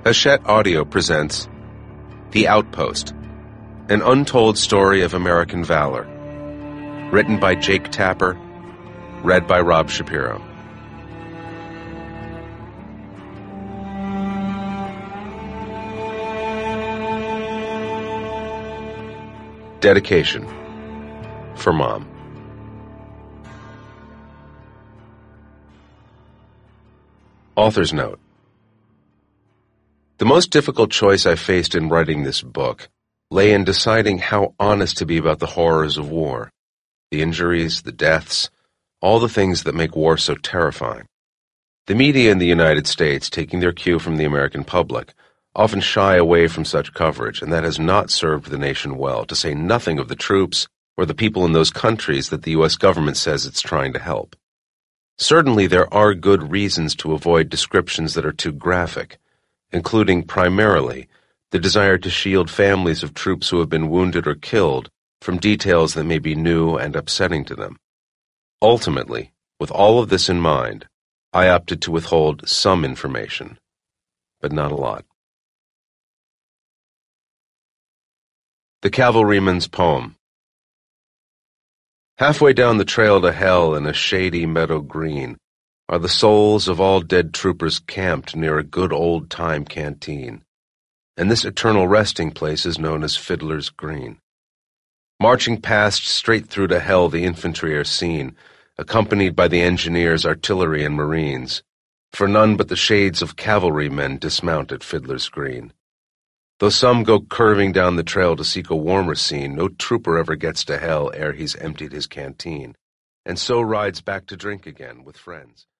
Hachette Audio presents The Outpost, an untold story of American valor. Written by Jake Tapper, read by Rob Shapiro. Dedication. For Mom. Author's note. The most difficult choice I faced in writing this book lay in deciding how honest to be about the horrors of war, the injuries, the deaths, all the things that make war so terrifying. The media in the United States, taking their cue from the American public, often shy away from such coverage, and that has not served the nation well, to say nothing of the troops or the people in those countries that the U.S. government says it's trying to help. Certainly there are good reasons to avoid descriptions that are too graphic, including primarily the desire to shield families of troops who have been wounded or killed from details that may be new and upsetting to them. Ultimately, with all of this in mind, I opted to withhold some information, but not a lot. The Cavalryman's Poem. Halfway down the trail to hell in a shady meadow green are the souls of all dead troopers camped near a good old-time canteen, and this eternal resting place is known as Fiddler's Green. Marching past straight through to hell the infantry are seen, accompanied by the engineers, artillery, and marines, for none but the shades of cavalrymen dismount at Fiddler's Green. Though some go curving down the trail to seek a warmer scene, no trooper ever gets to hell ere he's emptied his canteen, and so rides back to drink again with friends.